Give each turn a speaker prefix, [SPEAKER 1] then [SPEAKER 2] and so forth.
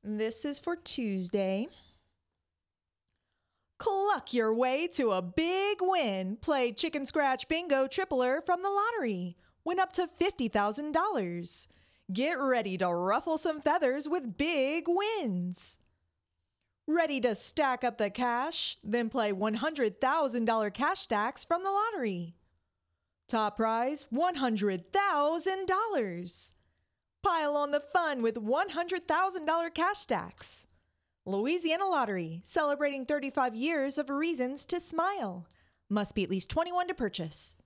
[SPEAKER 1] This is for Tuesday. Cluck your way to a big win. Play Chicken Scratch Bingo Tripler from the lottery. Win up to $50,000. Get ready to ruffle some feathers with big wins. Ready to stack up the cash? Then play $100,000 cash stacks from the lottery. Top prize, $100,000. Pile on the fun with $100,000 cash stacks. Louisiana Lottery, celebrating 35 years of reasons to smile. Must be at least 21 to purchase.